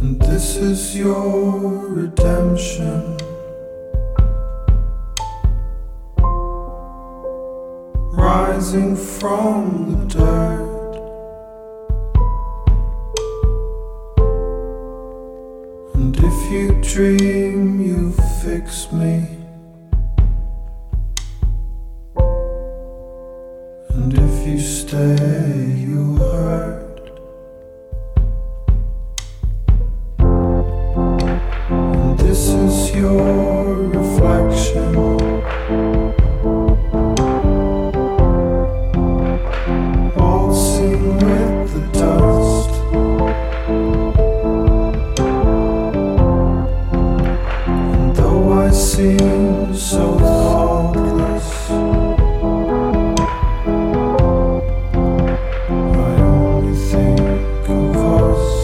This is your redemption. Rising from the dirt, and if you dream you fix me, and if you stay you hurt. This is your reflection, waltzing with the dust, and though I seem so thoughtless, I only think of us.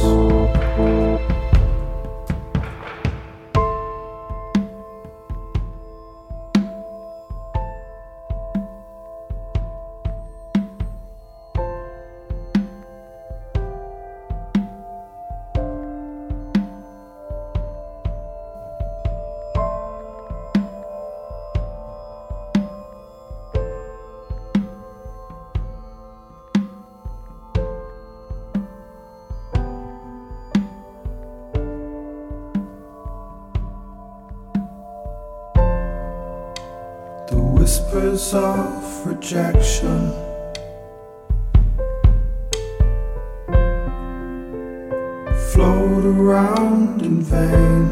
The whispers of rejection float around in vain.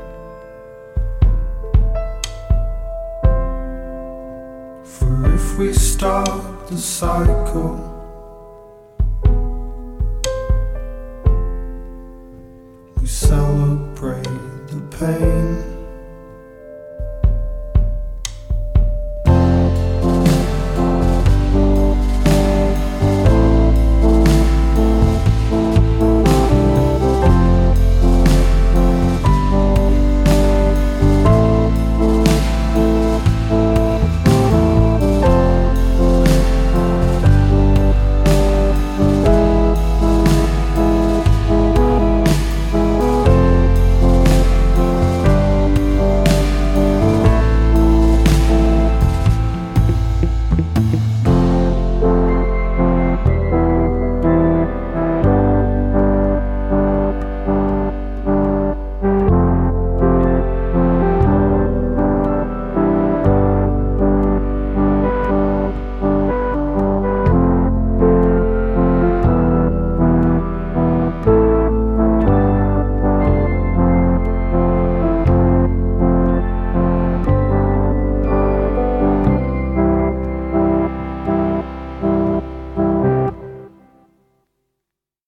For if we stop the cycle, we celebrate the pain.